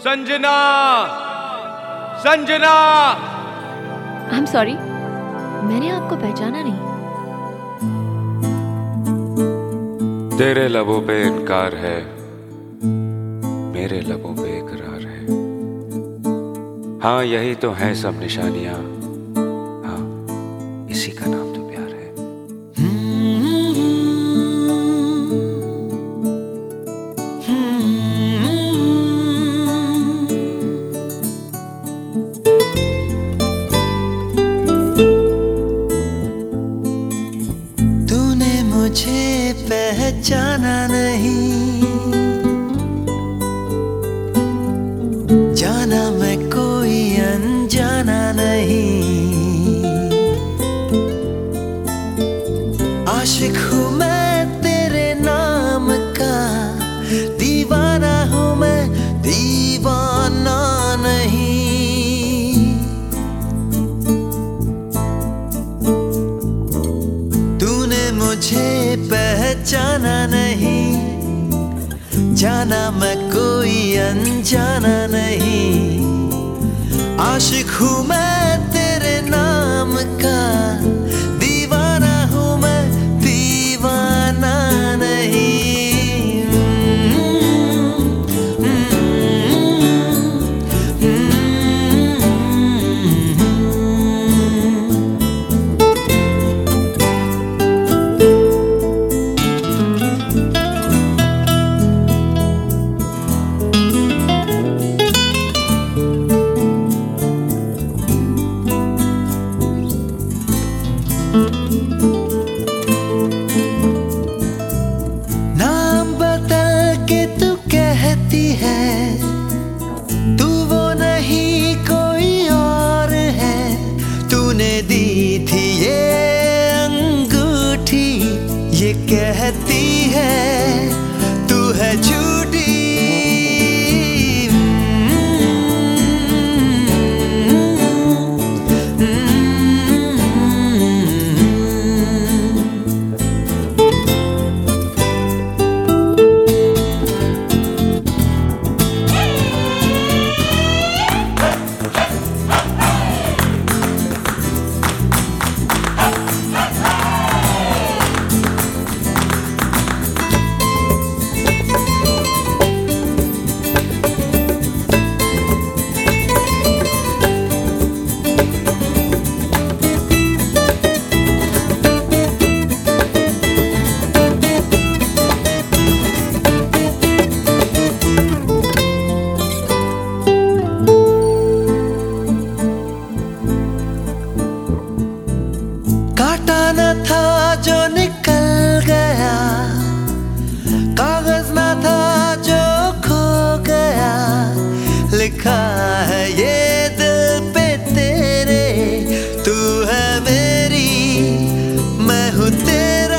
Sanjana, Sanjana. I am sorry, मैंने आपको पहचाना नहीं। तेरे लबों पे इनकार है, मेरे लबों पे इकरार है। हाँ, यही तो है सब निशानियां। हाँ, इसी का नाम तो प्यार है। तूने मुझे पहचाना नहीं, जाना मैं कोई अनजाना नहीं। आशिक हूँ मैं तेरे नाम का, दीवाना हूँ मैं दीवाना नहीं। तूने मुझे पहचाना नहीं, जाना मैं कोई अनजाना नहीं। आशिक हूँ मैं तेरे नाम का, दीवाना हूँ मैं दीवाना नहीं। नाम बदल के तू कहती है, तू वो नहीं कोई और है। तूने दी थी ये अंगूठी, ये कहती है तू है झूठी। काटा न था जो निकल गया, कागज न था जो खो गया। लिखा है ये दिल पे तेरे, तू है मेरी मैं हूँ तेरा।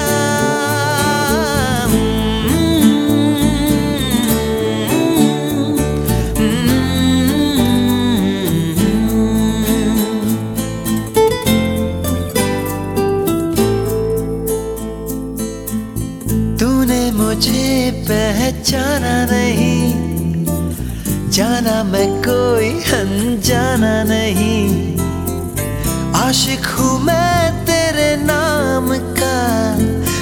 तूने मुझे पहचाना नहीं, जाना मैं कोई अनजाना नहीं। आशिक हूँ मैं तेरे नाम का,